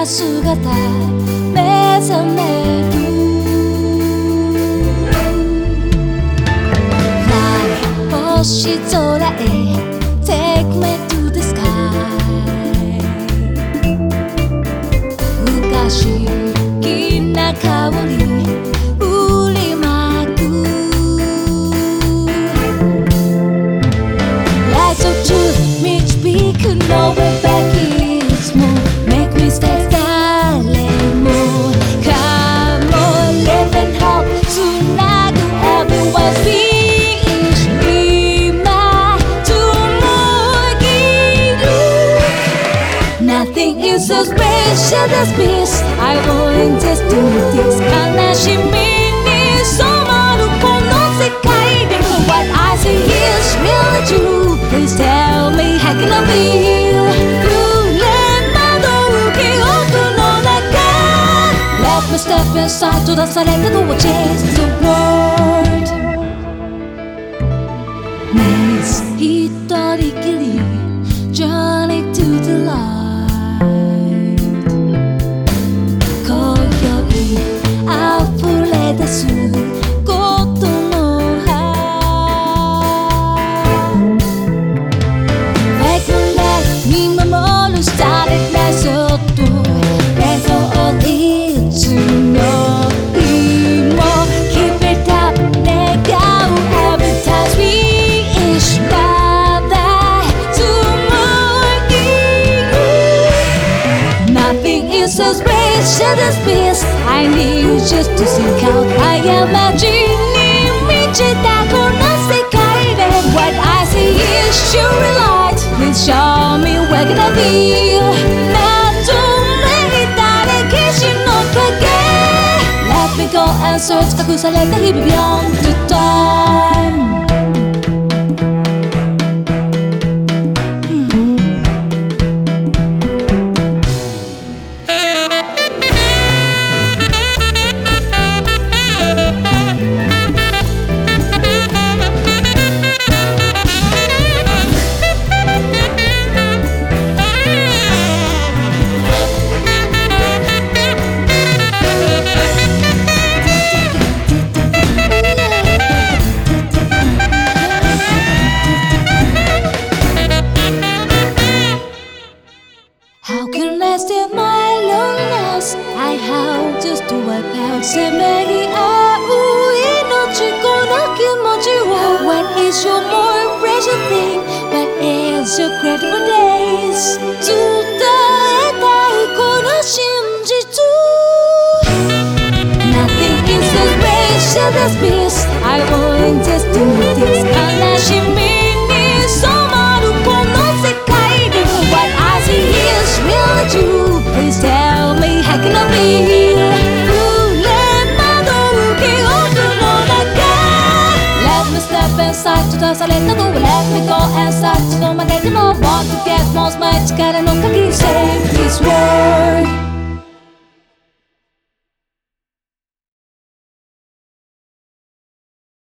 な姿目覚める Fly 星空へ Take me to the sky 不可思議な香り振りまく Lights of truth 導く Nowhere back is more Make me stay silent more Come on live and hope つなぐ Everyone's speech 今紡ぎる Nothing is so special as peace I want just to this 悲しみに染まるこの世界で What I see is really true Please tell me how can I feel 揺れ惑う記憶の中 Let me step inside 閉ざされたドア Chase the world Maze 一人きり Journey to the light 今宵溢れ出すことの葉 Fake life 見守る Starlit light そっと目そういつの日も Keep it up 願う Every time we each other 紡ぎる Nothing is so special as peace I need you just to seek out 過ちに満ちたこの世界で What I see is surely light Please show me where can I feel 謎めいた歴史の影 Let me go and search 隠された日々 Beyond the time How can I stay my loneliness? I howl just to wipe out せめぎ合う命この気持ちを What is your more precious thing? What is your grateful days? 伝えたいこの真実 Nothing is so special as peace I want just to this 悲しみに染まるこの世界で What I see is really true Please tell me how can I feel 揺れ惑う記憶の中 Let me step inside 閉ざされたドア Let me go inside ちの曲げても Want to get most my 力の鍵 Save this world